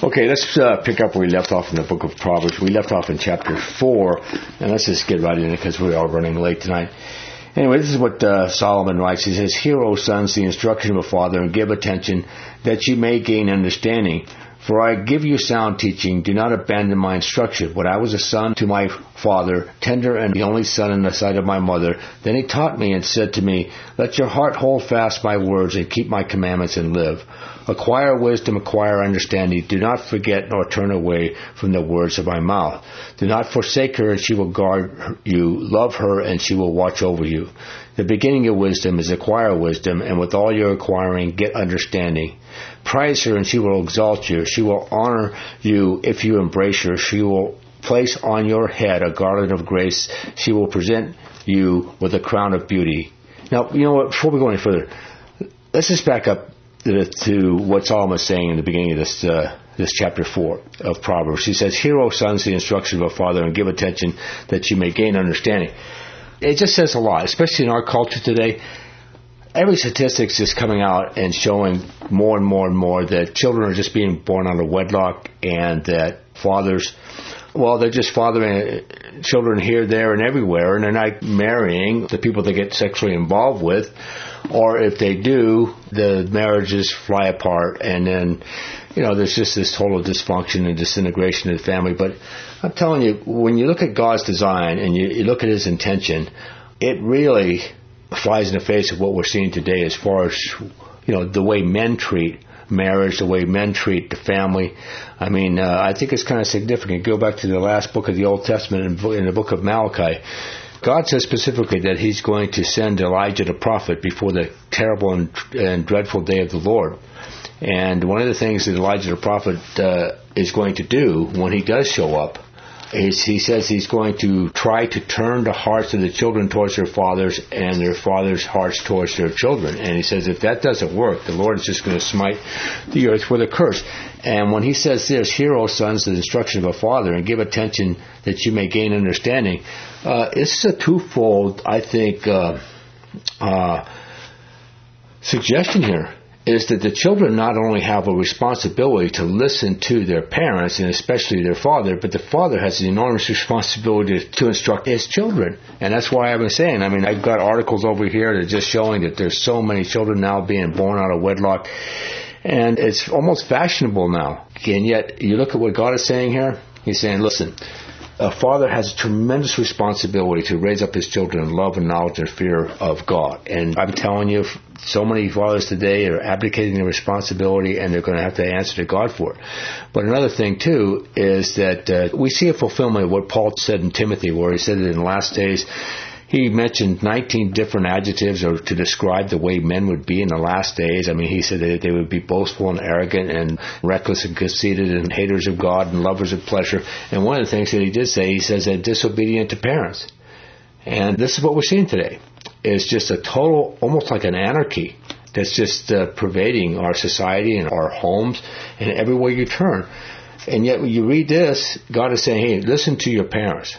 Okay, let's pick up where we left off in the book of Proverbs. We left off in chapter 4, and let's just get right in it because we are running late tonight. Anyway, this is what Solomon writes. He says, "Hear, O sons, the instruction of a father, and give attention, that ye may gain understanding. For I give you sound teaching. Do not abandon my instruction. When I was a son to my father, tender and the only son in the sight of my mother, then he taught me and said to me, Let your heart hold fast my words, and keep my commandments, and live. Acquire wisdom, acquire understanding. Do not forget nor turn away from the words of my mouth. Do not forsake her, and she will guard you. Love her, and she will watch over you. The beginning of wisdom is acquire wisdom, and with all your acquiring, get understanding. Praise her, and she will exalt you. She will honor you if you embrace her. She will place on your head a garland of grace. She will present you with a crown of beauty." Now, you know what? Before we go any further, let's just back up to what Solomon is saying in the beginning of this chapter 4 of Proverbs. He says, "Hear, O sons, the instruction of a father, and give attention that you may gain understanding." It just says a lot, especially in our culture today. Every statistic's just coming out and showing more and more and more that children are just being born out of wedlock, and that fathers, well, they're just fathering children here, there, and everywhere, and they're not marrying the people they get sexually involved with, or if they do, the marriages fly apart, and then, there's just this total dysfunction and disintegration of the family. But I'm telling you, when you look at God's design and you look at His intention, it really flies in the face of what we're seeing today as far as, the way men treat marriage, the way men treat the family. I mean, I think it's kind of significant. Go back to the last book of the Old Testament in the book of Malachi. God says specifically that He's going to send Elijah the prophet before the terrible and dreadful day of the Lord. And one of the things that Elijah the prophet is going to do when he does show up is he says he's going to try to turn the hearts of the children towards their fathers and their fathers' hearts towards their children. And he says if that doesn't work, the Lord is just going to smite the earth with a curse. And when he says this, "Hear, O sons, the instruction of a father, and give attention that you may gain understanding," it's a twofold, I think, suggestion here. Is that the children not only have a responsibility to listen to their parents, and especially their father, but the father has an enormous responsibility to instruct his children. And that's why I've been saying, I've got articles over here that are just showing that there's so many children now being born out of wedlock, and it's almost fashionable now. And yet, you look at what God is saying here, He's saying, listen, a father has a tremendous responsibility to raise up his children in love and knowledge and fear of God. And I'm telling you, so many fathers today are abdicating their responsibility, and they're going to have to answer to God for it. But another thing, too, is that we see a fulfillment of what Paul said in Timothy, where he said that in the last days, he mentioned 19 different adjectives to describe the way men would be in the last days. He said that they would be boastful and arrogant and reckless and conceited and haters of God and lovers of pleasure. And one of the things that he did say, he says they're disobedient to parents. And this is what we're seeing today. It's just a total, almost like an anarchy that's just pervading our society and our homes and everywhere you turn. And yet when you read this, God is saying, hey, listen to your parents.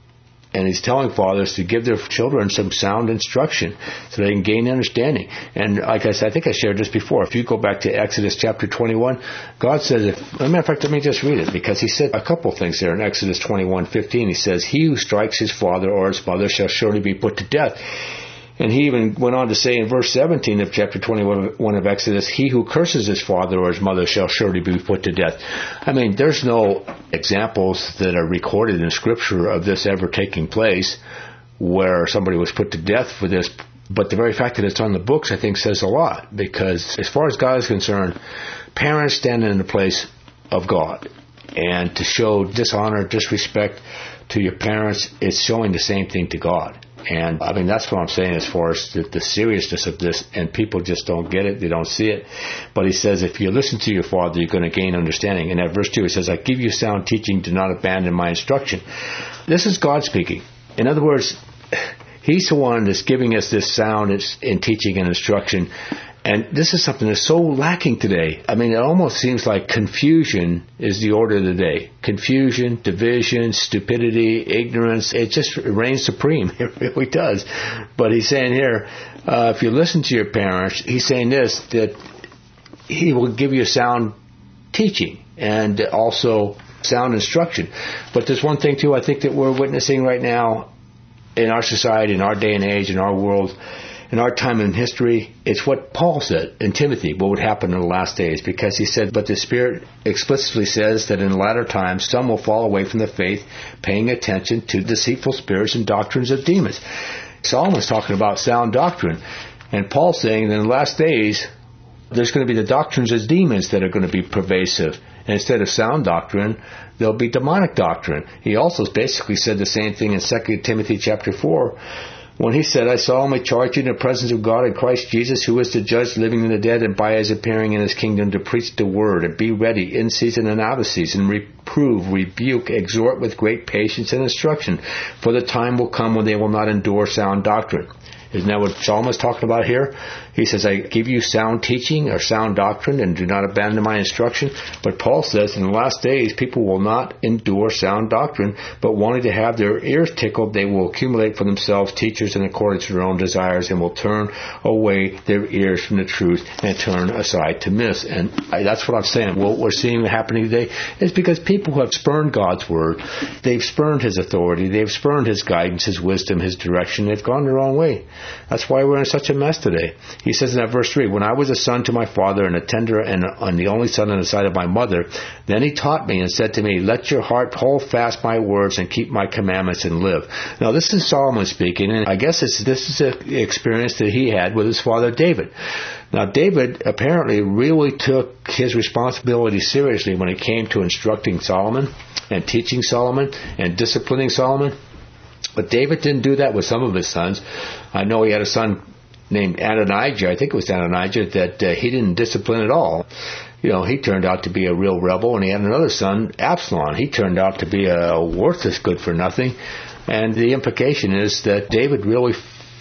And He's telling fathers to give their children some sound instruction so they can gain understanding. And like I said, I think I shared this before. If you go back to Exodus chapter 21, God says, as a matter of fact, let me just read it, because He said a couple things there in Exodus 21:15. He says, "He who strikes his father or his mother shall surely be put to death." And He even went on to say in verse 17 of chapter 21 of Exodus, "He who curses his father or his mother shall surely be put to death." There's no examples that are recorded in Scripture of this ever taking place where somebody was put to death for this. But the very fact that it's on the books, I think, says a lot. Because as far as God is concerned, parents stand in the place of God. And to show dishonor, disrespect to your parents, it's showing the same thing to God. And that's what I'm saying as far as the seriousness of this, and people just don't get it, they don't see it. But He says, if you listen to your father, you're going to gain understanding. And at verse 2, He says, "I give you sound teaching, do not abandon my instruction." This is God speaking. In other words, He's the one that's giving us this sound in teaching and instruction. And this is something that's so lacking today. It almost seems like confusion is the order of the day. Confusion, division, stupidity, ignorance, it just reigns supreme. It really does. But He's saying here, if you listen to your parents, He's saying this, that He will give you sound teaching. and also sound instruction. But there's one thing, too, I think that we're witnessing right now in our society, in our day and age, in our world, in our time in history. It's what Paul said in Timothy, what would happen in the last days, because he said, but the Spirit explicitly says that in the latter times some will fall away from the faith, paying attention to deceitful spirits and doctrines of demons. Solomon's talking about sound doctrine, and Paul's saying that in the last days there's going to be the doctrines of demons that are going to be pervasive. And instead of sound doctrine, there'll be demonic doctrine. He also basically said the same thing in 2 Timothy chapter 4, when he said, I solemnly charge you in the presence of God and Christ Jesus, who is to judge the living and the dead, and by his appearing in his kingdom to preach the word, and be ready in season and out of season, reprove, rebuke, exhort with great patience and instruction. For the time will come when they will not endure sound doctrine. Isn't that what Solomon is talking about here? He says, I give you sound teaching or sound doctrine and do not abandon my instruction. But Paul says in the last days, people will not endure sound doctrine, but wanting to have their ears tickled, they will accumulate for themselves teachers in accordance with their own desires, and will turn away their ears from the truth and turn aside to myths. And that's what I'm saying. What we're seeing happening today is because people have spurned God's word. They've spurned his authority. They've spurned his guidance, his wisdom, his direction. They've gone their own way. That's why we're in such a mess today. He says in that verse 3, when I was a son to my father and a tender and the only son in the sight of my mother, then he taught me and said to me, let your heart hold fast my words and keep my commandments and live. Now this is Solomon speaking, and I guess this is an experience that he had with his father David. Now David apparently really took his responsibility seriously when it came to instructing Solomon and teaching Solomon and disciplining Solomon. But David didn't do that with some of his sons. I know he had a son named Adonijah, I think it was Adonijah, that he didn't discipline at all. You know, he turned out to be a real rebel, and he had another son, Absalom. He turned out to be a worthless good-for-nothing. And the implication is that David really,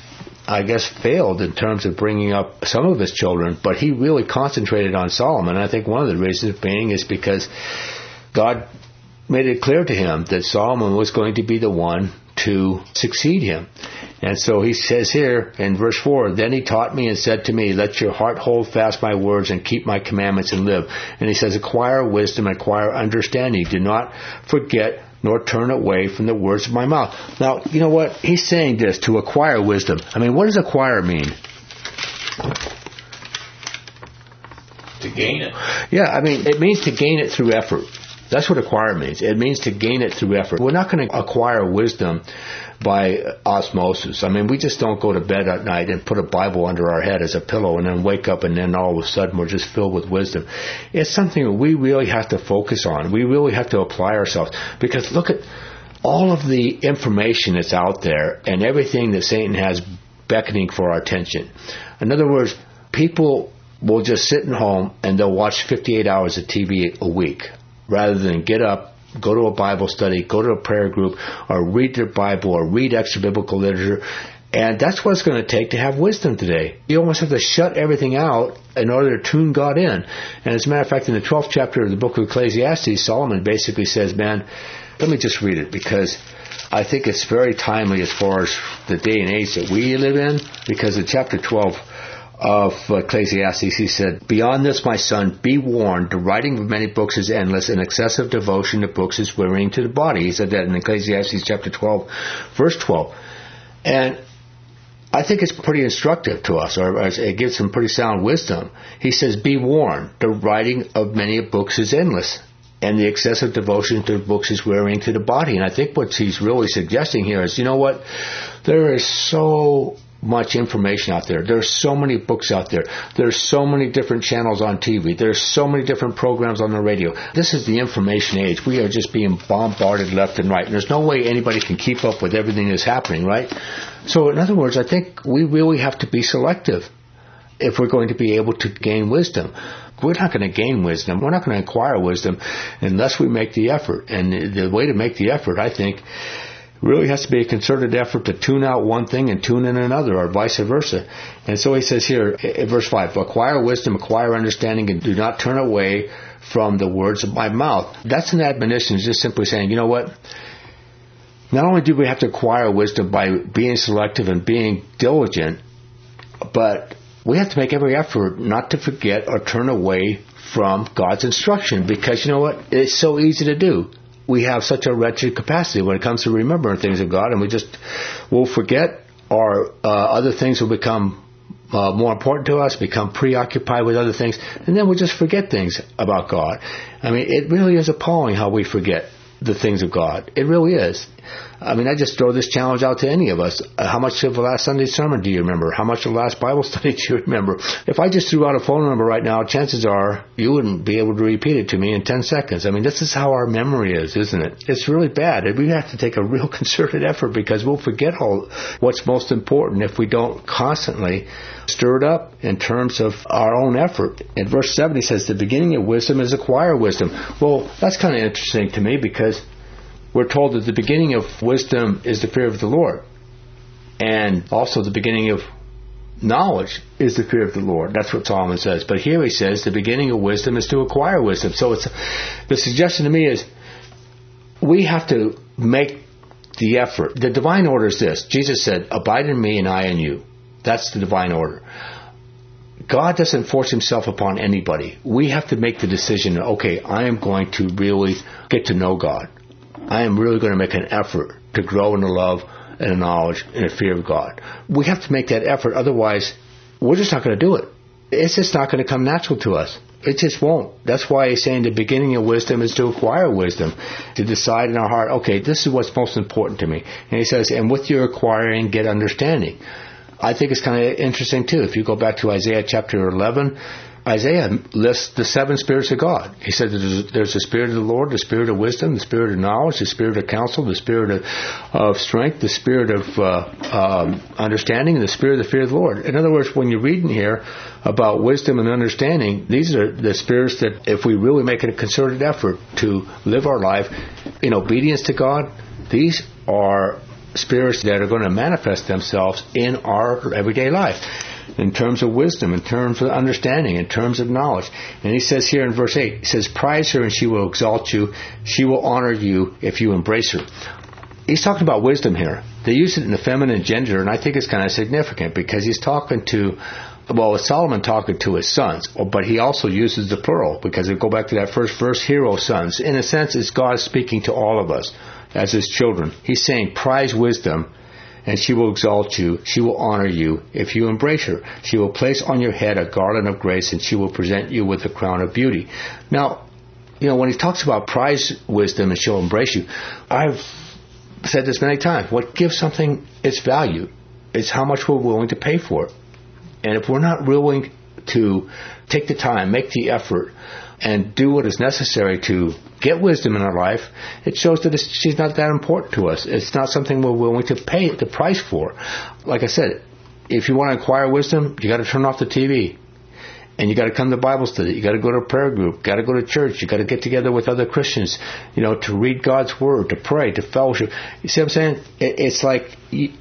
I guess, failed in terms of bringing up some of his children, but he really concentrated on Solomon. And I think one of the reasons being is because God made it clear to him that Solomon was going to be the one to succeed him. And so he says here in verse 4, then he taught me and said to me, let your heart hold fast my words and keep my commandments and live. And he says, acquire wisdom, acquire understanding. Do not forget nor turn away from the words of my mouth. Now, you know what? He's saying this, to acquire wisdom. I mean, what does acquire mean? To gain it. Yeah, I mean, it means to gain it through effort. That's what acquire means. It means to gain it through effort. We're not going to acquire wisdom by osmosis. I mean, we just don't go to bed at night and put a Bible under our head as a pillow and then wake up and then all of a sudden we're just filled with wisdom. It's something that we really have to focus on. We really have to apply ourselves. Because look at all of the information that's out there and everything that Satan has beckoning for our attention. In other words, people will just sit at home and they'll watch 58 hours of TV a week, rather than get up, go to a Bible study, go to a prayer group, or read their Bible, or read extra biblical literature. And that's what it's going to take to have wisdom today. You almost have to shut everything out in order to tune God in. And as a matter of fact, in the 12th chapter of the book of Ecclesiastes, Solomon basically says, man, let me just read it, because I think it's very timely as far as the day and age that we live in, because in chapter 12 of Ecclesiastes, he said, beyond this, my son, be warned. The writing of many books is endless, and excessive devotion to books is wearying to the body. He said that in Ecclesiastes chapter 12, verse 12. And I think it's pretty instructive to us, or it gives some pretty sound wisdom. He says, be warned. The writing of many books is endless, and the excessive devotion to books is wearying to the body. And I think what he's really suggesting here is, you know what? There is so much information out there. There's so many books out there. There's so many different channels on TV. There's so many different programs on the radio. This is the information age. We are just being bombarded left and right. And there's no way anybody can keep up with everything that's happening, right? So in other words, I think we really have to be selective if we're going to be able to gain wisdom. We're not going to gain wisdom. We're not going to acquire wisdom unless we make the effort. And the way to make the effort, I think, really has to be a concerted effort to tune out one thing and tune in another, or vice versa. And so he says here in verse 5, acquire wisdom, acquire understanding, and do not turn away from the words of my mouth. That's an admonition. It's just simply saying, you know what? Not only do we have to acquire wisdom by being selective and being diligent, but we have to make every effort not to forget or turn away from God's instruction, because you know what? It's so easy to do. We have such a wretched capacity when it comes to remembering things of God, and we'll forget, or other things will become more important to us, become preoccupied with other things, and then we'll just forget things about God. I mean, it really is appalling how we forget the things of God. It really is. I mean, I just throw this challenge out to any of us. How much of the last Sunday's sermon do you remember? How much of the last Bible study do you remember? If I just threw out a phone number right now, chances are you wouldn't be able to repeat it to me in 10 seconds. I mean, this is how our memory is, isn't it? It's really bad. We have to take a real concerted effort, because we'll forget what's most important if we don't constantly stir it up in terms of our own effort. In verse 7, he says, the beginning of wisdom is acquire wisdom. Well, that's kind of interesting to me, because we're told that the beginning of wisdom is the fear of the Lord. And also the beginning of knowledge is the fear of the Lord. That's what Solomon says. But here he says the beginning of wisdom is to acquire wisdom. So the suggestion to me is we have to make the effort. The divine order is this. Jesus said, abide in me and I in you. That's the divine order. God doesn't force himself upon anybody. We have to make the decision, okay, I am going to really get to know God. I am really going to make an effort to grow in the love and the knowledge and the fear of God. We have to make that effort. Otherwise, we're just not going to do it. It's just not going to come natural to us. It just won't. That's why he's saying the beginning of wisdom is to acquire wisdom, to decide in our heart, okay, this is what's most important to me. And he says, and with your acquiring, get understanding. I think it's kind of interesting, too. If you go back to Isaiah chapter 11, Isaiah lists the 7 spirits of God. He said there's the spirit of the Lord, the spirit of wisdom, the spirit of knowledge, the spirit of counsel, the spirit of strength, the spirit of understanding, and the spirit of the fear of the Lord. In other words, when you're reading here about wisdom and understanding, these are the spirits that if we really make a concerted effort to live our life in obedience to God, these are spirits that are going to manifest themselves in our everyday life. In terms of wisdom, in terms of understanding, in terms of knowledge. And he says here in verse 8, he says, prize her and she will exalt you. She will honor you if you embrace her. He's talking about wisdom here. They use it in the feminine gender, and I think it's kind of significant because he's talking to, well, it's Solomon talking to his sons, but he also uses the plural because we go back to that first verse, hear, O sons. In a sense, it's God speaking to all of us as his children. He's saying, prize wisdom, and she will exalt you. She will honor you if you embrace her. She will place on your head a garland of grace, and she will present you with a crown of beauty. Now, when he talks about prize wisdom and she'll embrace you, I've said this many times. What gives something its value is how much we're willing to pay for it. And if we're not willing to take the time, make the effort, and do what is necessary to get wisdom in our life, it shows that she's not that important to us. It's not something we're willing to pay the price for. Like I said, if you want to acquire wisdom, you got to turn off the TV. And you got to come to Bible study. You got to go to a prayer group. Got to go to church. You got to get together with other Christians, to read God's Word, to pray, to fellowship. You see what I'm saying? It's like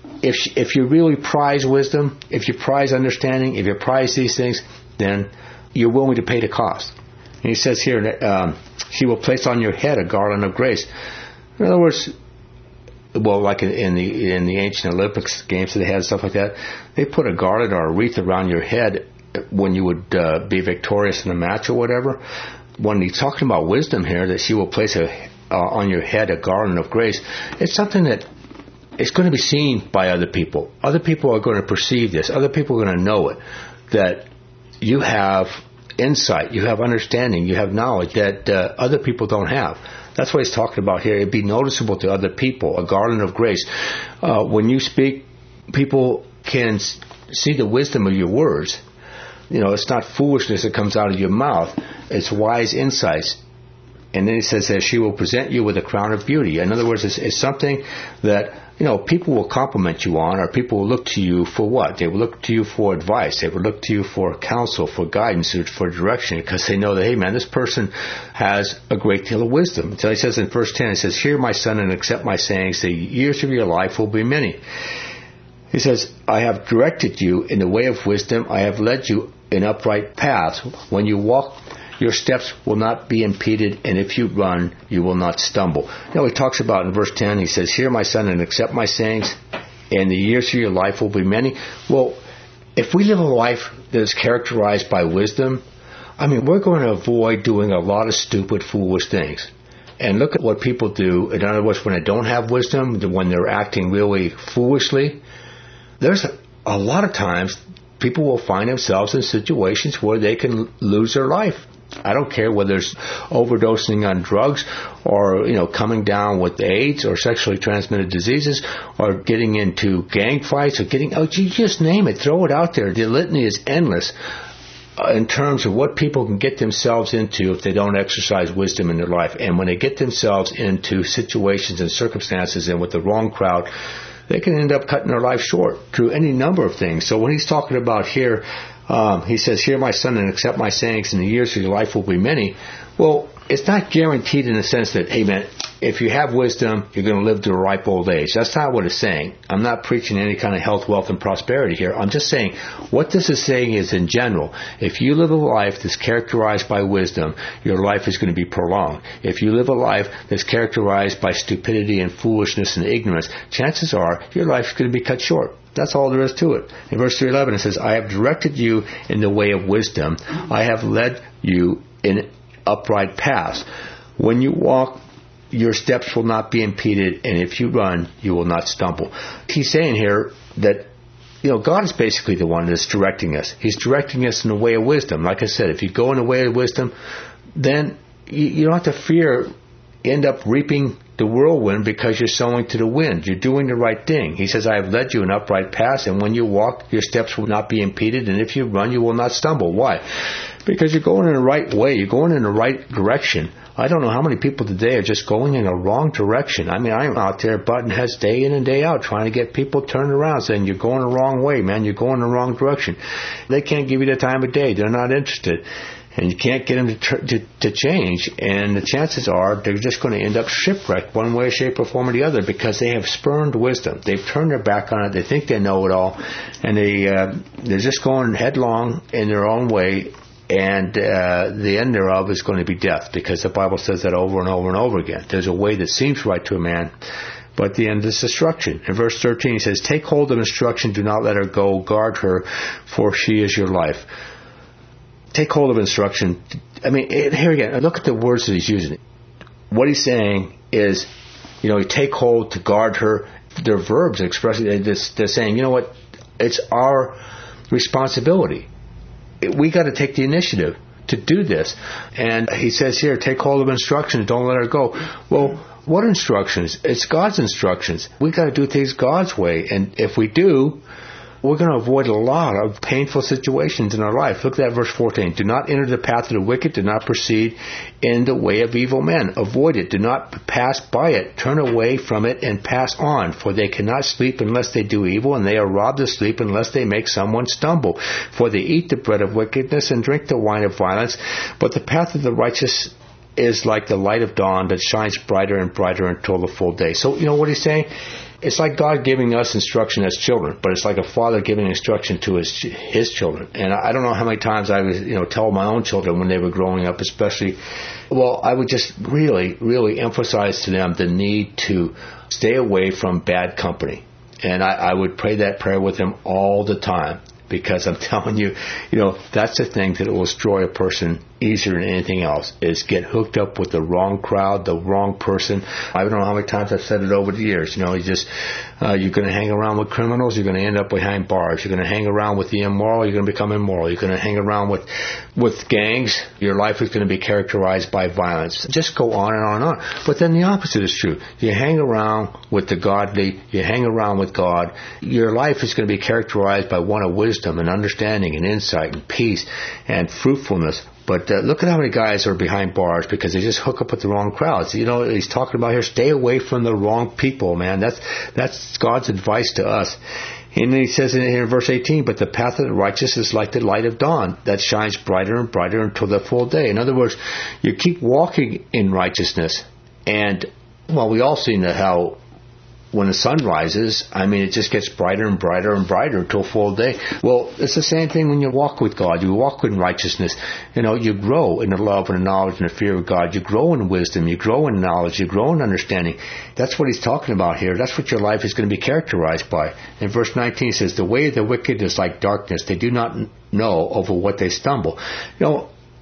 if you really prize wisdom, if you prize understanding, if you prize these things, then you're willing to pay the cost. And he says here, she will place on your head a garland of grace. In other words, well, like in the ancient Olympics games that they had, stuff like that, they put a garland or a wreath around your head when you would be victorious in a match or whatever. When he's talking about wisdom here, that she will place on your head a garland of grace, it's something that it's going to be seen by other people. Other people are going to perceive this. Other people are going to know it, that you have insight, you have understanding, you have knowledge that other people don't have. That's what he's talking about here. It'd be noticeable to other people, a garland of grace. When you speak, people can see the wisdom of your words. It's not foolishness that comes out of your mouth. It's wise insights. And then he says that she will present you with a crown of beauty. In other words, it's something that, people will compliment you on, or people will look to you for what? They will look to you for advice. They will look to you for counsel, for guidance, or for direction, because they know that, hey man, this person has a great deal of wisdom. So he says in verse 10, he says, hear my son and accept my sayings. The years of your life will be many. He says, I have directed you in the way of wisdom. I have led you in upright paths. When you walk, your steps will not be impeded, and if you run, you will not stumble. He talks about in verse 10, he says, hear my son and accept my sayings, and the years of your life will be many. Well, if we live a life that is characterized by wisdom, I mean, we're going to avoid doing a lot of stupid, foolish things. And look at what people do. In other words, when they don't have wisdom, when they're acting really foolishly, there's a lot of times people will find themselves in situations where they can lose their life. I don't care whether it's overdosing on drugs or, coming down with AIDS or sexually transmitted diseases or getting into gang fights or you just name it. Throw it out there. The litany is endless in terms of what people can get themselves into if they don't exercise wisdom in their life. And when they get themselves into situations and circumstances and with the wrong crowd, they can end up cutting their life short through any number of things. So when he's talking about here, he says, "Hear my son and accept my sayings, and the years of your life will be many." Well, it's not guaranteed in the sense that, hey man, if you have wisdom, you're going to live to a ripe old age. That's not what it's saying. I'm not preaching any kind of health, wealth, and prosperity here. I'm just saying what this is saying is in general, if you live a life that's characterized by wisdom, your life is going to be prolonged. If you live a life that's characterized by stupidity and foolishness and ignorance, chances are your life is going to be cut short. That's all there is to it. In verse 3:11 it says, "I have directed you in the way of wisdom. I have led you in upright paths. When you walk, your steps will not be impeded, and if you run, you will not stumble." He's saying here that, God is basically the one that's directing us. He's directing us in the way of wisdom. Like I said, if you go in the way of wisdom, then you don't have to fear end up reaping the whirlwind because you're sowing to the wind. You're doing the right thing. He says, "I have led you in upright paths, and when you walk, your steps will not be impeded, and if you run, you will not stumble." Why? Because you're going in the right way. You're going in the right direction. I don't know how many people today are just going in the wrong direction. I mean, I'm out there butting heads day in and day out trying to get people turned around, saying, "You're going the wrong way, man. You're going the wrong direction." They can't give you the time of day. They're not interested. And you can't get them to change, and the chances are they're just going to end up shipwrecked one way, shape, or form or the other because they have spurned wisdom. They've turned their back on it. They think they know it all, and they're just going headlong in their own way, and the end thereof is going to be death because the Bible says that over and over and over again. There's a way that seems right to a man, but the end is destruction. In verse 13 he says, "Take hold of instruction, do not let her go, guard her, for she is your life." Take hold of instruction. I mean, here again, look at the words that he's using. What he's saying is, you take hold to guard her. They're verbs expressing, they're saying, you know what, it's our responsibility. We got to take the initiative to do this. And he says here, take hold of instruction, don't let her go. Well, what instructions? It's God's instructions. We got to do things God's way. And if we do, we're going to avoid a lot of painful situations in our life. Look at that verse 14. "Do not enter the path of the wicked. Do not proceed in the way of evil men. Avoid it. Do not pass by it. Turn away from it and pass on. For they cannot sleep unless they do evil, and they are robbed of sleep unless they make someone stumble. For they eat the bread of wickedness and drink the wine of violence. But the path of the righteous is like the light of dawn that shines brighter and brighter until the full day." So, what he's saying? It's like God giving us instruction as children, but it's like a father giving instruction to his children. And I don't know how many times I would, tell my own children when they were growing up, especially, I would just really, really emphasize to them the need to stay away from bad company. And I would pray that prayer with them all the time. Because I'm telling you, that's the thing that will destroy a person easier than anything else, is get hooked up with the wrong crowd, the wrong person. I don't know how many times I've said it over the years. You're going to hang around with criminals, you're going to end up behind bars. You're going to hang around with the immoral, you're going to become immoral. You're going to hang around with gangs, your life is going to be characterized by violence. Just go on and on and on. But then the opposite is true. You hang around with the godly, you hang around with God, your life is going to be characterized by one of wisdom and understanding and insight and peace and fruitfulness. But look at how many guys are behind bars because they just hook up with the wrong crowds. He's talking about here, stay away from the wrong people, man. That's God's advice to us. And then he says in verse 18, "But the path of the righteous is like the light of dawn that shines brighter and brighter until the full day." In other words, you keep walking in righteousness. And, we all seen how when the sun rises, it just gets brighter and brighter and brighter until full day. Well, it's the same thing when you walk with God. You walk in righteousness. You grow in the love and the knowledge and the fear of God. You grow in wisdom. You grow in knowledge. You grow in understanding. That's what he's talking about here. That's what your life is going to be characterized by. In verse 19 it says, "The way of the wicked is like darkness. They do not know over what they stumble."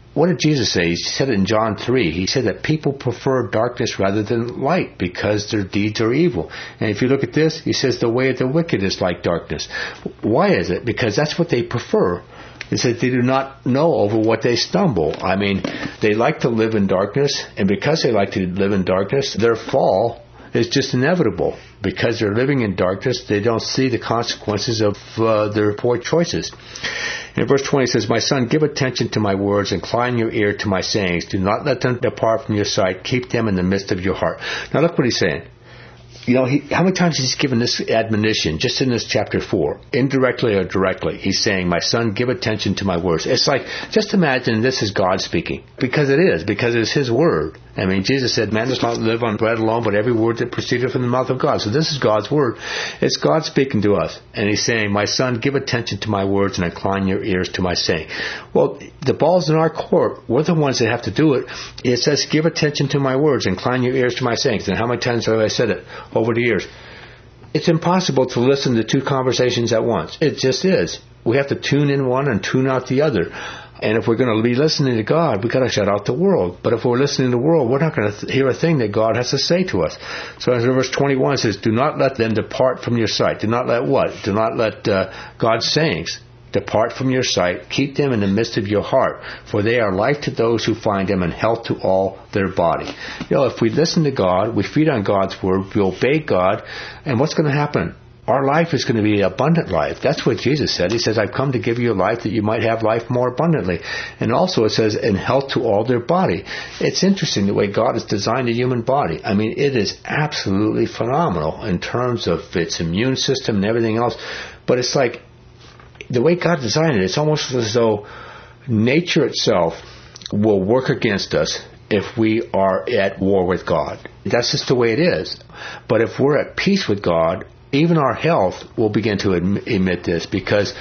What did Jesus say? He said it in John 3. He said that people prefer darkness rather than light because their deeds are evil. And if you look at this, he says the way of the wicked is like darkness. Why is it? Because that's what they prefer. He said they do not know over what they stumble. I mean, they like to live in darkness, and because they like to live in darkness, their fall is just inevitable. Because they're living in darkness, they don't see the consequences of their poor choices. In verse 20 it says, "My son, give attention to my words, incline your ear to my sayings. Do not let them depart from your sight. Keep them in the midst of your heart." Now look what he's saying. You know, how many times has he given this admonition just in this chapter 4? Indirectly or directly. He's saying, "My son, give attention to my words." It's like, just imagine this is God speaking. Because it is. Because it's his word. I mean, Jesus said, "Man does not live on bread alone, but every word that proceeded from the mouth of God." So this is God's word. It's God speaking to us. And he's saying, "My son, give attention to my words and incline your ears to my saying." Well, the ball's in our court. We're the ones that have to do it. It says, "Give attention to my words, incline your ears to my sayings." And how many times have I said it over the years? It's impossible to listen to two conversations at once. It just is. We have to tune in one and tune out the other. And if we're going to be listening to God, we've got to shut out the world. But if we're listening to the world, we're not going to hear a thing that God has to say to us. So as in verse 21 it says, "Do not let them depart from your sight." Do not let what? Do not let God's sayings depart from your sight. Keep them in the midst of your heart, for they are life to those who find them and health to all their body. You know, if we listen to God, we feed on God's word, we obey God, and what's going to happen? Our life is going to be an abundant life. That's what Jesus said. He says, "I've come to give you a life that you might have life more abundantly." And also it says, "in health to all their body." It's interesting the way God has designed the human body. I mean, it is absolutely phenomenal in terms of its immune system and everything else. But it's like, the way God designed it, it's almost as though nature itself will work against us if we are at war with God. That's just the way it is. But if we're at peace with God, even our health will begin to emit this, because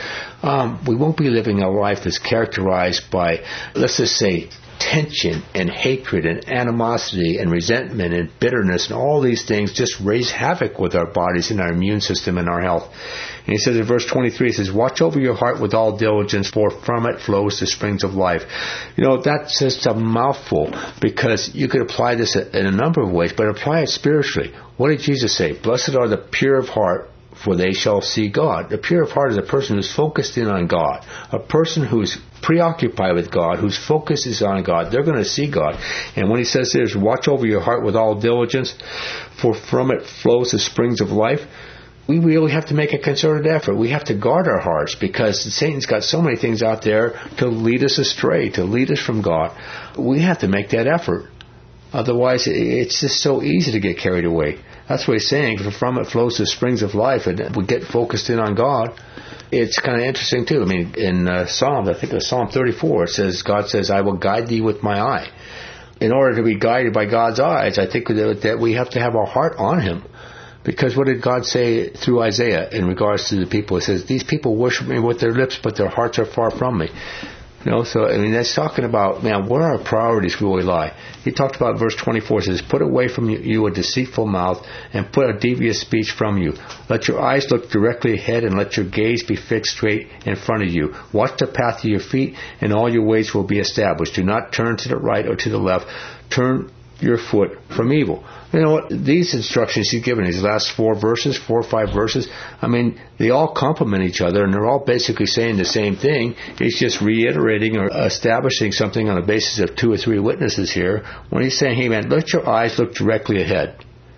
we won't be living a life that's characterized by, let's just say, tension and hatred and animosity and resentment and bitterness, and all these things just raise havoc with our bodies and our immune system and our health. And he says in verse 23, he says, "Watch over your heart with all diligence, for from it flows the springs of life." You know, that's just a mouthful, because you could apply this in a number of ways, but apply it spiritually. What did Jesus say? "Blessed are the pure of heart, for they shall see God." The pure of heart is a person who's focused in on God, a person who's preoccupied with God, whose focus is on God. They're going to see God. And when he says there's, "Watch over your heart with all diligence, for from it flows the springs of life," we really have to make a concerted effort. We have to guard our hearts, because Satan's got so many things out there to lead us astray, to lead us from God. We have to make that effort. Otherwise, it's just so easy to get carried away. That's what he's saying. From it flows the springs of life, and we get focused in on God. It's kind of interesting, too. I mean, in Psalm, I think it's Psalm 34, it says, God says, "I will guide thee with my eye." In order to be guided by God's eyes, I think that we have to have our heart on him. Because what did God say through Isaiah in regards to the people? He says, "These people worship me with their lips, but their hearts are far from me." You know, so, I mean, that's talking about, man, where our priorities really lie. He talked about verse 24, says, "Put away from you a deceitful mouth, and put a devious speech from you. Let your eyes look directly ahead, and let your gaze be fixed straight in front of you. Watch the path of your feet, and all your ways will be established. Do not turn to the right or to the left. Turn your foot from evil." You know what? These instructions he's given, these last 4 or 5 verses, I mean, they all complement each other, and they're all basically saying the same thing. He's just reiterating or establishing something on the basis of 2 or 3 witnesses here, when he's saying, "Hey man, let your eyes look directly ahead,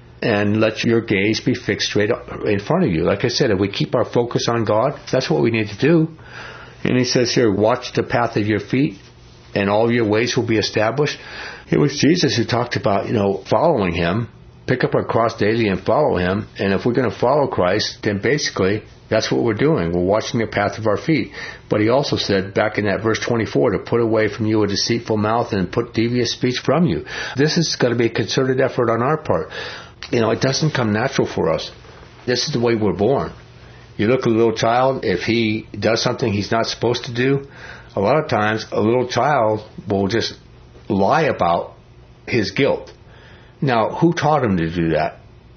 and let your gaze be fixed straight in front of you." Like I said, if we keep our focus on God, that's what we need to do. And he says here, "Watch the path of your feet, and all your ways will be established." It was Jesus who talked about, following him, pick up our cross daily and follow him. And if we're going to follow Christ, then basically that's what we're doing. We're watching the path of our feet. But he also said back in that verse 24 to put away from you a deceitful mouth and put devious speech from you. This is going to be a concerted effort on our part. It doesn't come natural for us. This is the way we're born. You look at a little child, if he does something he's not supposed to do, a lot of times a little child will just lie about his guilt. Now, who taught him to do that?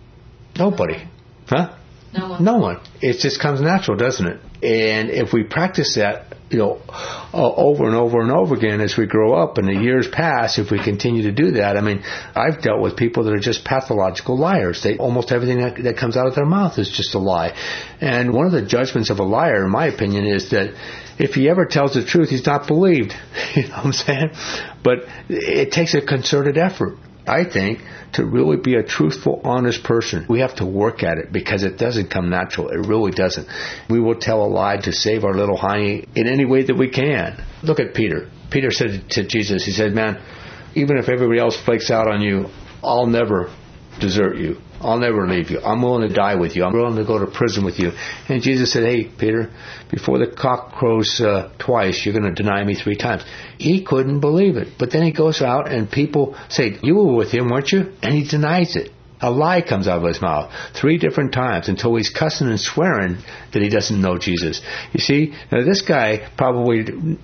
Nobody. Huh? No one. No one. It just comes natural, doesn't it? And if we practice that over and over and over again as we grow up and the years pass. If we continue to do that, I mean, I've dealt with people that are just pathological liars. Almost everything that comes out of their mouth is just a lie. And one of the judgments of a liar, in my opinion, is that if he ever tells the truth, he's not believed. You know what I'm saying? But it takes a concerted effort, I think, to really be a truthful, honest person. We have to work at it because it doesn't come natural. It really doesn't. We will tell a lie to save our little hiney in any way that we can. Look at Peter. Peter said to Jesus, he said, man, even if everybody else flakes out on you, I'll never desert you. I'll never leave you. I'm willing to die with you. I'm willing to go to prison with you. And Jesus said, hey, Peter, before the cock crows twice, you're going to deny me 3 times. He couldn't believe it. But then he goes out and people say, you were with him, weren't you? And he denies it. A lie comes out of his mouth 3 different times until he's cussing and swearing that he doesn't know Jesus. You see, now this guy probably,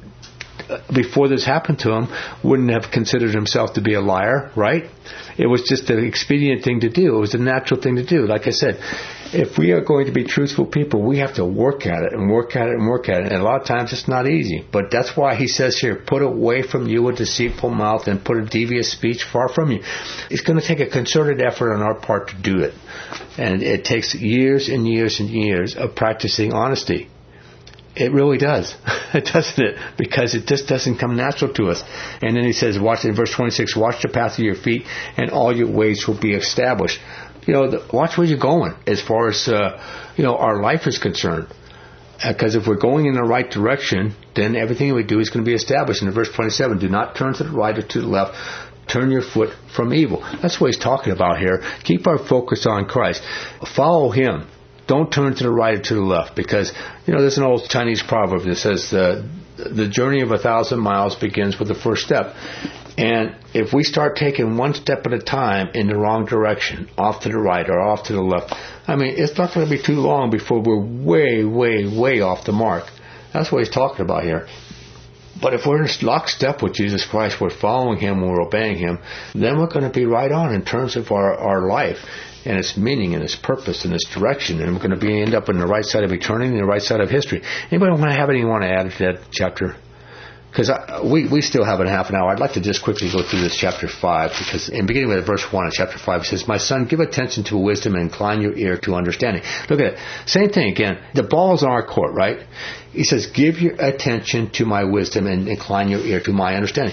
before this happened to him, wouldn't have considered himself to be a liar, right? It was just an expedient thing to do. It was a natural thing to do. Like I said, if we are going to be truthful people, we have to work at it and work at it and work at it. And a lot of times it's not easy. But that's why he says here, put away from you a deceitful mouth and put a devious speech far from you. It's going to take a concerted effort on our part to do it. And it takes years and years and years of practicing honesty. It really does. Doesn't it? Because it just doesn't come natural to us. And then he says, watch in verse 26, watch the path of your feet and all your ways will be established. Watch where you're going as far as, our life is concerned. Because if we're going in the right direction, then everything we do is going to be established. In verse 27, do not turn to the right or to the left. Turn your foot from evil. That's what he's talking about here. Keep our focus on Christ. Follow him. Don't turn to the right or to the left, because, there's an old Chinese proverb that says the journey of 1,000 miles begins with the first step. And if we start taking one step at a time in the wrong direction, off to the right or off to the left, I mean, it's not going to be too long before we're way, way, way off the mark. That's what he's talking about here. But if we're in lockstep with Jesus Christ, we're following him, we're obeying him, then we're going to be right on in terms of our life and its meaning and its purpose and its direction. And we're going to end up on the right side of eternity and the right side of history. Anybody want to have anything you want to add to that chapter? Because we still have a half an hour. I'd like to just quickly go through this chapter 5, because in beginning with verse 1 of chapter 5, it says, my son, give attention to wisdom and incline your ear to understanding. Look at it. Same thing again. The ball's on our court, right? He says, give your attention to my wisdom and incline your ear to my understanding.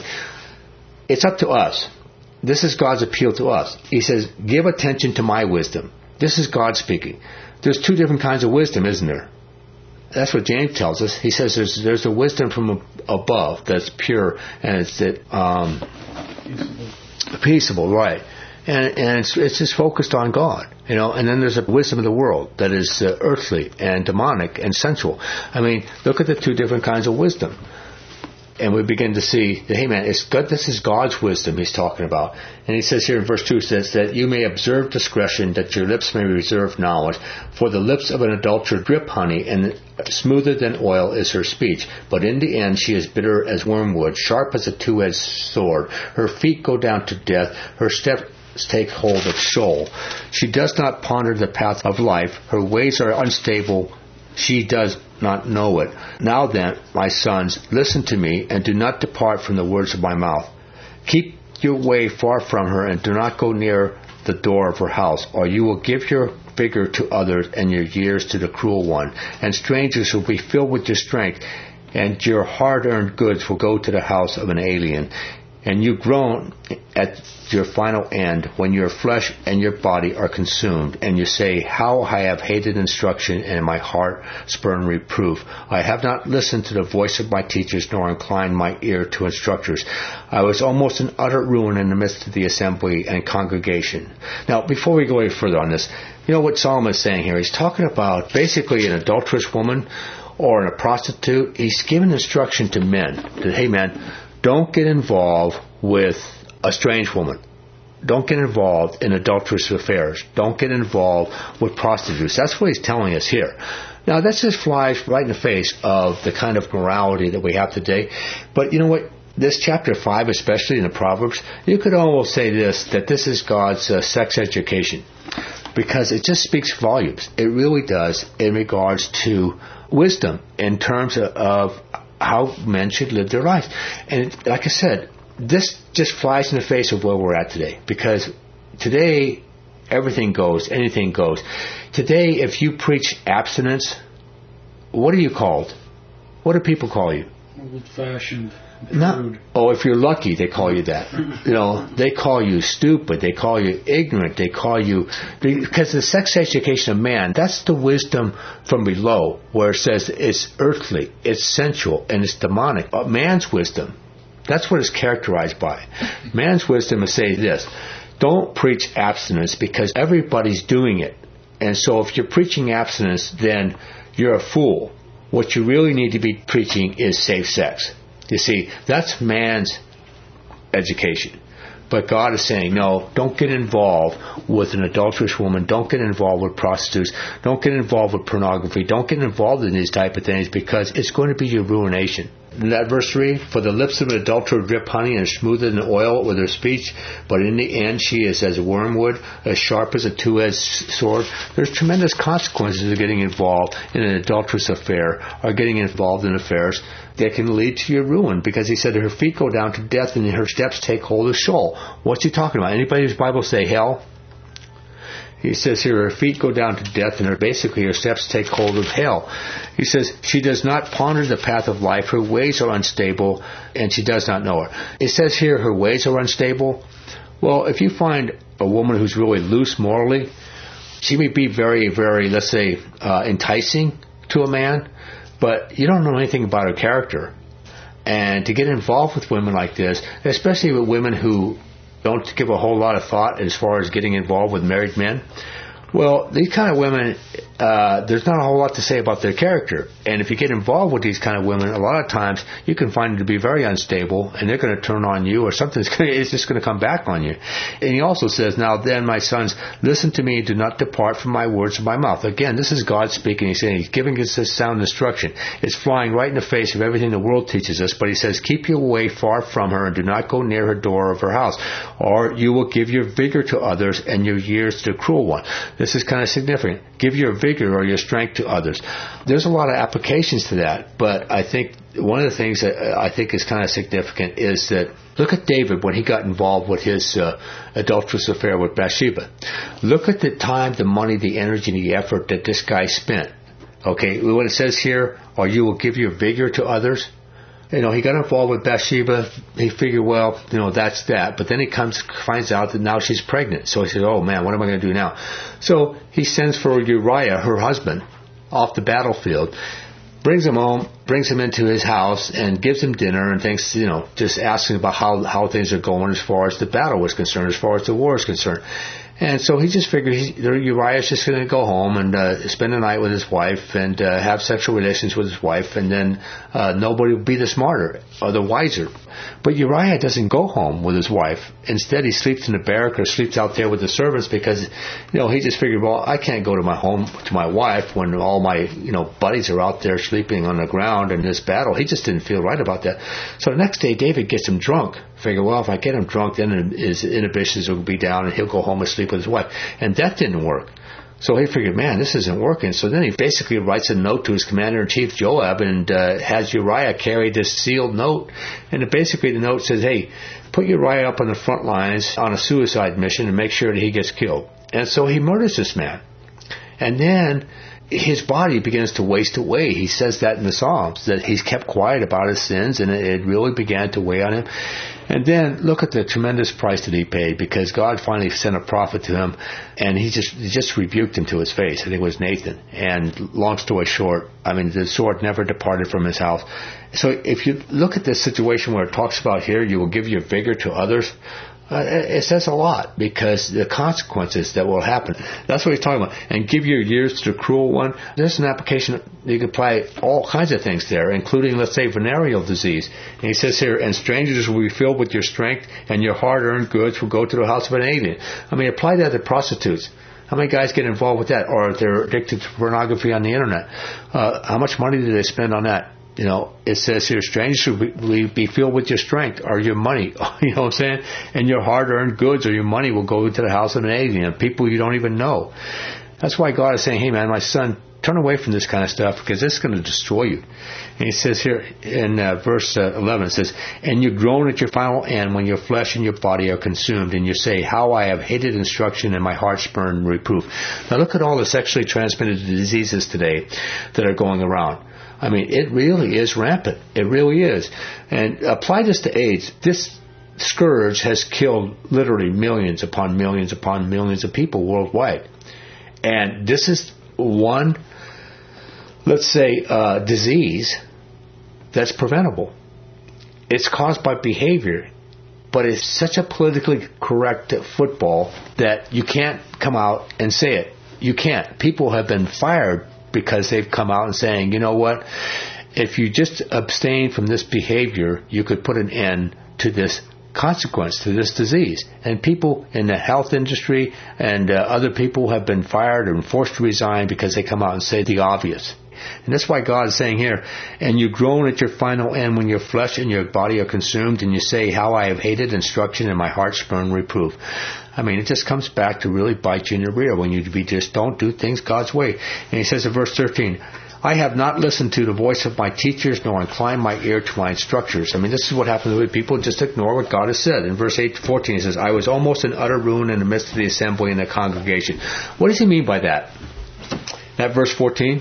It's up to us. This is God's appeal to us. He says, give attention to my wisdom. This is God speaking. There's 2 different kinds of wisdom, isn't there? That's what James tells us. He says there's a wisdom from above that's pure and it's peaceable, right? And it's just focused on God, And then there's a wisdom of the world that is earthly and demonic and sensual. I mean, look at the 2 different kinds of wisdom. And we begin to see that, hey man, it's good. This is God's wisdom he's talking about. And he says here in verse 2, says that you may observe discretion, that your lips may reserve knowledge. For the lips of an adulterer drip honey, and smoother than oil is her speech. But in the end she is bitter as wormwood, sharp as a 2-edged sword. Her feet go down to death. Her steps take hold of Sheol. She does not ponder the path of life. Her ways are unstable. She does not know it. Now then, my sons, listen to me and do not depart from the words of my mouth. Keep your way far from her and do not go near the door of her house, or you will give your vigor to others and your years to the cruel one. And strangers will be filled with your strength, and your hard-earned goods will go to the house of an alien. And you groan at your final end when your flesh and your body are consumed, and you say, how I have hated instruction, and my heart spurned reproof. I have not listened to the voice of my teachers, nor inclined my ear to instructors. I was almost in utter ruin in the midst of the assembly and congregation. Now, before we go any further on this, what Solomon is saying here? He's talking about basically an adulterous woman or a prostitute. He's giving instruction to men that, hey man, don't get involved with a strange woman. Don't get involved in adulterous affairs. Don't get involved with prostitutes. That's what he's telling us here. Now, that just flies right in the face of the kind of morality that we have today. But you know what? This chapter 5, especially in the Proverbs, you could almost say that this is God's sex education, because it just speaks volumes. It really does in regards to wisdom in terms of how men should live their lives. And like I said, this just flies in the face of where we're at today, because today everything goes, anything goes. Today, if you preach abstinence, what are you called? What do people call you? Old-fashioned. Not, oh, if you're lucky, they call you that. They call you stupid. They call you ignorant. They call you, because the sex education of man, that's the wisdom from below, where it says it's earthly, it's sensual, and it's demonic. Man's wisdom, that's what it's characterized by. Man's wisdom is say this: don't preach abstinence, because everybody's doing it. And so if you're preaching abstinence, then you're a fool. What you really need to be preaching is safe sex. You see, that's man's education. But God is saying, no, don't get involved with an adulterous woman. Don't get involved with prostitutes. Don't get involved with pornography. Don't get involved in these type of things, because it's going to be your ruination. In that verse 3, for the lips of an adulterer drip honey and are smoother than oil with her speech, but in the end she is as wormwood, as sharp as a two-edged sword. There's tremendous consequences of getting involved in an adulterous affair, or getting involved in affairs that can lead to your ruin, because he said her feet go down to death and her steps take hold of Sheol. What's he talking about? Anybody's Bible say hell? He says here, her feet go down to death, and basically her steps take hold of hell. He says, she does not ponder the path of life. Her ways are unstable, and she does not know her. It says here, her ways are unstable. Well, if you find a woman who's really loose morally, she may be very, very, let's say, enticing to a man, but you don't know anything about her character. And to get involved with women like this, especially with women who don't give a whole lot of thought as far as getting involved with married men, well, these kind of women, there's not a whole lot to say about their character. And if you get involved with these kind of women, a lot of times you can find them to be very unstable, and they're going to turn on you, or something's it's just going to come back on you. And he also says, now then, my sons, listen to me, do not depart from my words of my mouth. Again, this is God speaking. He's saying, he's giving us this sound instruction. It's flying right in the face of everything the world teaches us, but he says, keep your way far from her, and do not go near her door of her house, or you will give your vigor to others, and your years to the cruel one. This is kind of significant. Give your vigor or your strength to others. There's a lot of applications to that, but I think one of the things that I think is kind of significant is that look at David when he got involved with his adulterous affair with Bathsheba. Look at the time, the money, the energy, and the effort that this guy spent. Okay, what it says here, or you will give your vigor to others. He got involved with Bathsheba. He figured, well, that's that. But then he finds out that now she's pregnant. So he says, oh man, what am I going to do now? So he sends for Uriah, her husband, off the battlefield, brings him home, brings him into his house, and gives him dinner and things, just asking about how things are going as far as the battle was concerned, as far as the war is concerned. And so he just figured Uriah's just going to go home and spend the night with his wife and have sexual relations with his wife, and then nobody will be the smarter or the wiser. But Uriah doesn't go home with his wife. Instead, he sleeps in the barrack or sleeps out there with the servants, because he just figured, well, I can't go to my home to my wife when all my buddies are out there sleeping on the ground in this battle. He just didn't feel right about that. So the next day, David gets him drunk. Figure, well, if I get him drunk, then his inhibitions will be down and he'll go home and sleep with his wife. And that didn't work. So he figured, man, this isn't working. So then he basically writes a note to his commander-in-chief, Joab, and has Uriah carry this sealed note. And basically the note says, hey, put Uriah up on the front lines on a suicide mission and make sure that he gets killed. And so he murders this man. And then his body begins to waste away. He says that in the Psalms, that he's kept quiet about his sins, and it really began to weigh on him. And then look at the tremendous price that he paid, because God finally sent a prophet to him, and he just rebuked him to his face. I think it was Nathan. And long story short, the sword never departed from his house. So if you look at this situation where it talks about here, you will give your vigor to others, it says a lot, because the consequences that will happen. That's what he's talking about. And give your years to the cruel one. There's an application. You can apply all kinds of things there, including, let's say, venereal disease. And he says here, and strangers will be filled with your strength, and your hard-earned goods will go to the house of an alien. Apply that to prostitutes. How many guys get involved with that? Or they're addicted to pornography on the internet. How much money do they spend on that? It says here, strangers will be filled with your strength or your money. You know what I'm saying? And your hard-earned goods or your money will go to the house of an alien, people you don't even know. That's why God is saying, hey man, my son, Turn away from this kind of stuff because it's going to destroy you. And he says here in verse 11, it says, and you groan at your final end when your flesh and your body are consumed, and you say, how I have hated instruction and my heart spurned reproof. Now look at all the sexually transmitted diseases today that are going around. I mean, it really is rampant. It really is. And apply this to AIDS. This scourge has killed literally millions upon millions upon millions of people worldwide. And this is one, let's say, disease that's preventable. It's caused by behavior, but it's such a politically correct football that you can't come out and say it. You can't. People have been fired because they've come out and saying, you know what, if you just abstain from this behavior, you could put an end to this consequence, to this disease. And people in the health industry and other people have been fired and forced to resign because they come out and say the obvious. And that's why God is saying here, and you groan at your final end when your flesh and your body are consumed, and you say, how I have hated instruction and my heart spurned reproof. I mean, it just comes back to really bite you in the rear when you just don't do things God's way. And he says in verse 13, I have not listened to the voice of my teachers, nor inclined my ear to my instructors. I mean, this is what happens when people just ignore what God has said. In verse 8 to 14, he says, I was almost in utter ruin in the midst of the assembly and the congregation. What does he mean by that? That verse 14?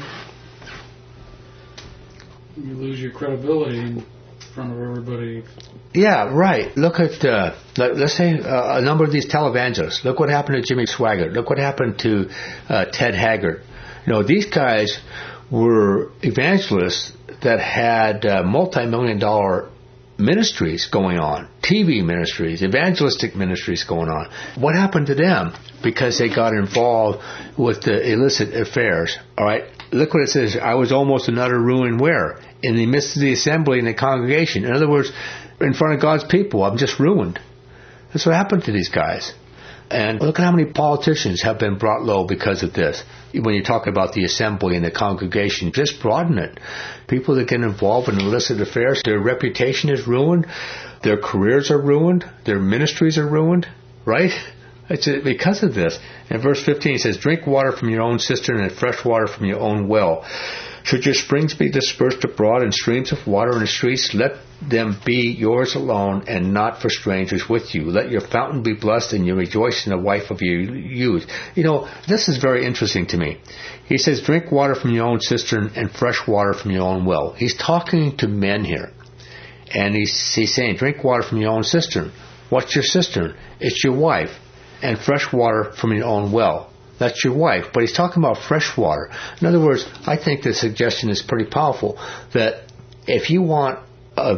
You lose your credibility in front of everybody. Yeah, right. Look at, let's say, a number of these televangelists. Look what happened to Jimmy Swaggart. Look what happened to Ted Haggard. You know, these guys were evangelists that had multi-million-dollar ministries going on, TV ministries, evangelistic ministries going on. What happened to them? Because they got involved with the illicit affairs. All right, look what it says. I was almost in utter ruin where? In the midst of the assembly and the congregation. In other words, in front of God's people, I'm just ruined. That's what happened to these guys. And look at how many politicians have been brought low because of this. When you talk about the assembly and the congregation, just broaden it. People that get involved in illicit affairs, their reputation is ruined, their careers are ruined, their ministries are ruined, right? It's because of this. In verse 15 it says, drink water from your own cistern and fresh water from your own well. Should your springs be dispersed abroad and streams of water in the streets, let them be yours alone and not for strangers with you. Let your fountain be blessed and you rejoice in the wife of your youth. You know, this is very interesting to me. He says, drink water from your own cistern and fresh water from your own well. He's talking to men here. And he's saying, drink water from your own cistern. What's your cistern? It's your wife. And fresh water from your own well. That's your wife. But he's talking about fresh water. In other words, I think the suggestion is pretty powerful that if you want a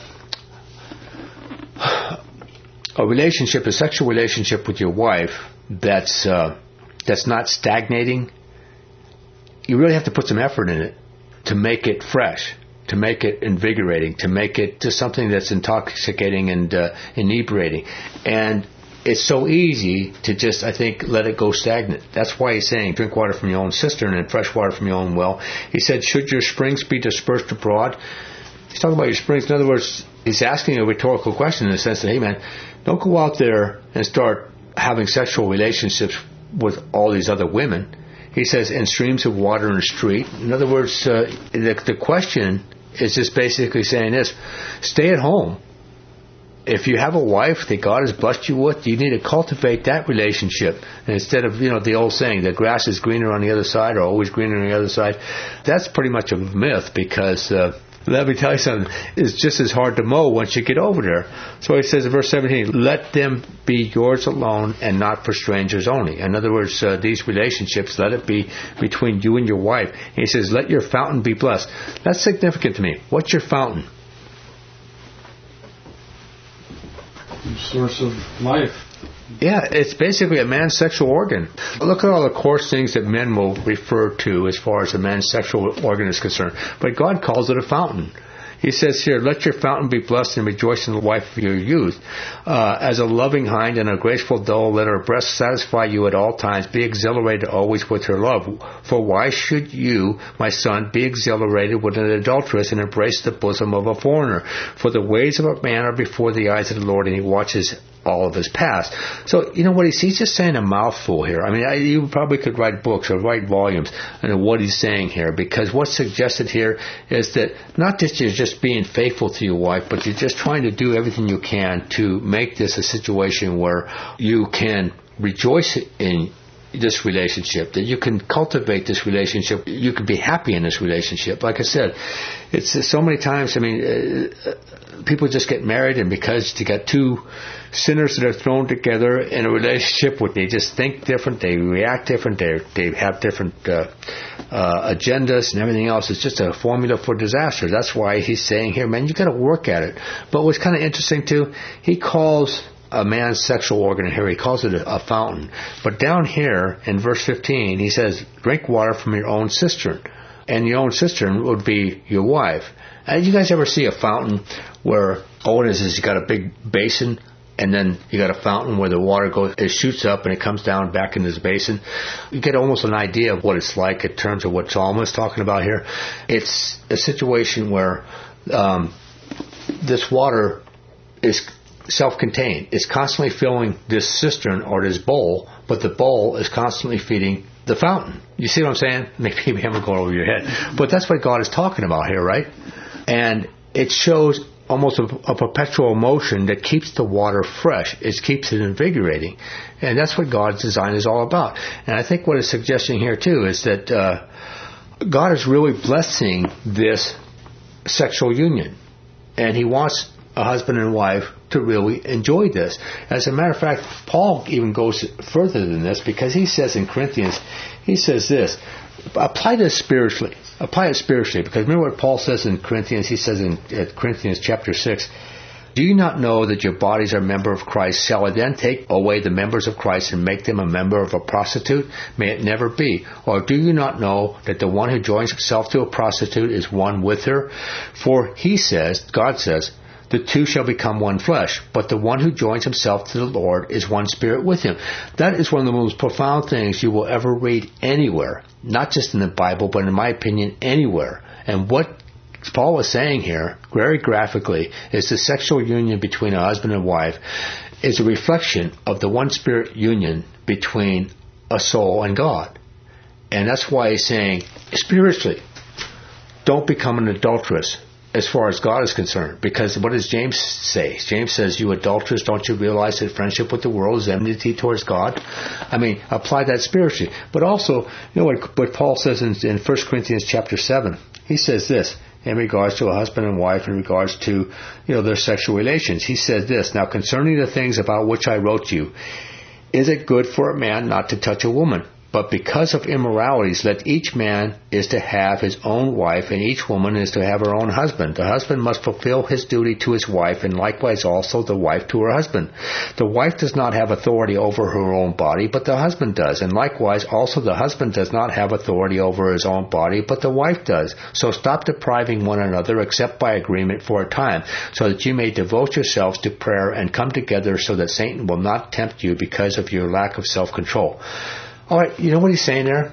relationship, a sexual relationship with your wife that's not stagnating, you really have to put some effort in it to make it fresh, to make it invigorating, to make it just something that's intoxicating and inebriating. And it's so easy to just, I think, let it go stagnant. That's why he's saying, drink water from your own cistern and fresh water from your own well. He said, should your springs be dispersed abroad? He's talking about your springs. In other words, he's asking a rhetorical question in the sense that, hey man, don't go out there and start having sexual relationships with all these other women. He says, in streams of water in the street. In other words, the question is just basically saying this, stay at home. If you have a wife that God has blessed you with, you need to cultivate that relationship. And instead of, the old saying, the grass is greener on the other side or always greener on the other side, that's pretty much a myth because, let me tell you something, it's just as hard to mow once you get over there. So he says in verse 17, let them be yours alone and not for strangers only. In other words, these relationships, let it be between you and your wife. And he says, let your fountain be blessed. That's significant to me. What's your fountain? Source of life. Yeah, it's basically a man's sexual organ. Look at all the coarse things that men will refer to as far as a man's sexual organ is concerned. But God calls it a fountain. He says here, let your fountain be blessed and rejoice in the wife of your youth. As a loving hind and a graceful doe, let her breast satisfy you at all times. Be exhilarated always with her love. For why should you, my son, be exhilarated with an adulteress and embrace the bosom of a foreigner? For the ways of a man are before the eyes of the Lord, and he watches all of his past. So, you know what he's just saying a mouthful here. I mean, you probably could write books or write volumes on what he's saying here, because what's suggested here is that not just you're just being faithful to your wife, but you're just trying to do everything you can to make this a situation where you can rejoice in this relationship, that you can cultivate this relationship, you can be happy in this relationship. Like I said, it's so many times, I mean, people just get married, and because you got two sinners that are thrown together in a relationship where they just think different, they react different, they have different agendas and everything else. It's just a formula for disaster. That's why he's saying here, man, you got to work at it. But what's kind of interesting too, he calls a man's sexual organ here, he calls it a fountain. But down here in verse 15, he says, drink water from your own cistern. And your own cistern would be your wife. Did you guys ever see a fountain where all it is you got a big basin, and then you got a fountain where the water goes, it shoots up and it comes down back in this basin? You get almost an idea of what it's like in terms of what Solomon is talking about here. It's a situation where this water is self-contained. It's constantly filling this cistern or this bowl, but the bowl is constantly feeding the fountain. You see what I'm saying? Maybe I'm going over your head. But that's what God is talking about here, right? And it shows almost a perpetual motion that keeps the water fresh. It keeps it invigorating. And that's what God's design is all about. And I think what it's suggesting here, too, is that God is really blessing this sexual union. And He wants a husband and wife to really enjoy this. As a matter of fact, Paul even goes further than this, because he says in Corinthians, he says this, apply this spiritually. Apply it spiritually, because remember what Paul says in Corinthians, he says in Corinthians chapter 6, do you not know that your bodies are a member of Christ? Shall I then take away the members of Christ and make them a member of a prostitute? May it never be. Or do you not know that the one who joins himself to a prostitute is one with her? For he says, God says, the two shall become one flesh, but the one who joins himself to the Lord is one spirit with him. That is one of the most profound things you will ever read anywhere, not just in the Bible, but in my opinion, anywhere. And what Paul is saying here, very graphically, is the sexual union between a husband and wife is a reflection of the one spirit union between a soul and God. And that's why he's saying, spiritually, don't become an adulteress as far as God is concerned. Because what does James say? James says, you adulterers, don't you realize that friendship with the world is enmity towards God? I mean, apply that spiritually. But also, you know what Paul says in 1 Corinthians chapter 7? He says this, in regards to a husband and wife, in regards to, their sexual relations. He says this, now concerning the things about which I wrote to you, is it good for a man not to touch a woman? But because of immoralities, let each man is to have his own wife, and each woman is to have her own husband. The husband must fulfill his duty to his wife, and likewise also the wife to her husband. The wife does not have authority over her own body, but the husband does. And likewise also the husband does not have authority over his own body, but the wife does. So stop depriving one another, except by agreement for a time, so that you may devote yourselves to prayer and come together, so that Satan will not tempt you because of your lack of self-control. All right, you know what he's saying there?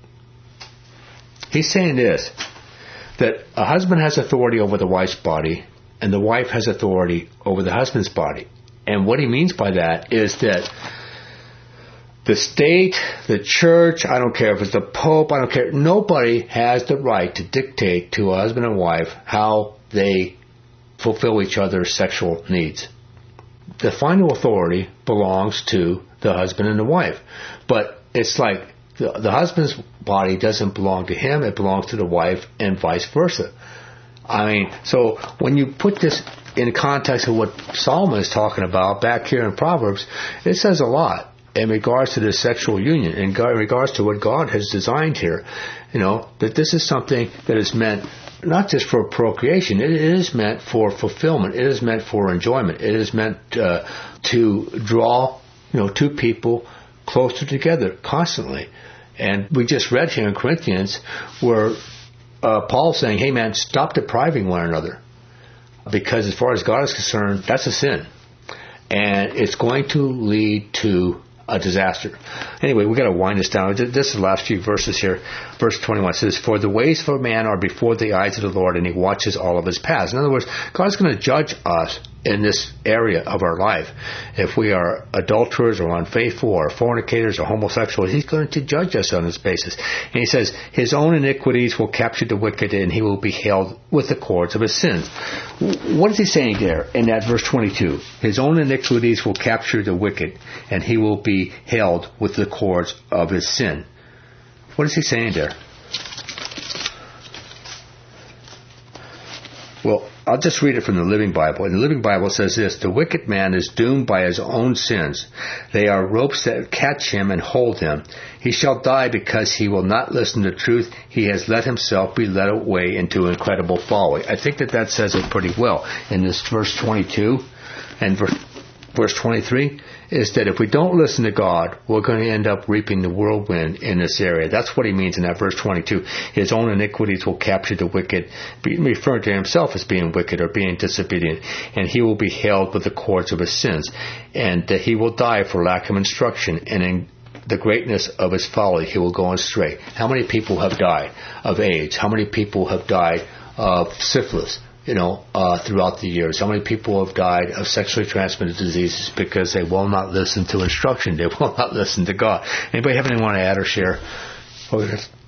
He's saying this, that a husband has authority over the wife's body, and the wife has authority over the husband's body. And what he means by that is that the state, the church, I don't care if it's the Pope, I don't care, nobody has the right to dictate to a husband and wife how they fulfill each other's sexual needs. The final authority belongs to the husband and the wife. But it's like the husband's body doesn't belong to him, it belongs to the wife, and vice versa. I mean, so when you put this in context of what Solomon is talking about back here in Proverbs, it says a lot in regards to this sexual union, in regards to what God has designed here. That this is something that is meant not just for procreation, it is meant for fulfillment, it is meant for enjoyment, it is meant to draw two people closer together constantly. And we just read here in Corinthians where Paul's saying, hey man, stop depriving one another, because as far as God is concerned, that's a sin, and it's going to lead to a disaster. Anyway, we've got to wind this down. This is the last few verses here. Verse 21 says, for the ways of a man are before the eyes of the Lord, and he watches all of his paths. In other words, God's going to judge us in this area of our life. If we are adulterers or unfaithful or fornicators or homosexuals, he's going to judge us on this basis. And he says, his own iniquities will capture the wicked, and he will be held with the cords of his sins. What is he saying there in that verse 22? His own iniquities will capture the wicked, and he will be held with the cords of his sin. What is he saying there? Well, I'll just read it from the Living Bible. And the Living Bible says this: the wicked man is doomed by his own sins. They are ropes that catch him and hold him. He shall die because he will not listen to truth. He has let himself be led away into incredible folly. I think that says it pretty well in this verse 22 and verse 23. Is that if we don't listen to God, we're going to end up reaping the whirlwind in this area. That's what he means in that verse 22. His own iniquities will capture the wicked, referring to himself as being wicked or being disobedient, and he will be held with the cords of his sins, and that he will die for lack of instruction, and in the greatness of his folly he will go astray. How many people have died of AIDS? How many people have died of syphilis? Throughout the years, how many people have died of sexually transmitted diseases because they will not listen to instruction? They will not listen to God. Anybody have anything want to add or share?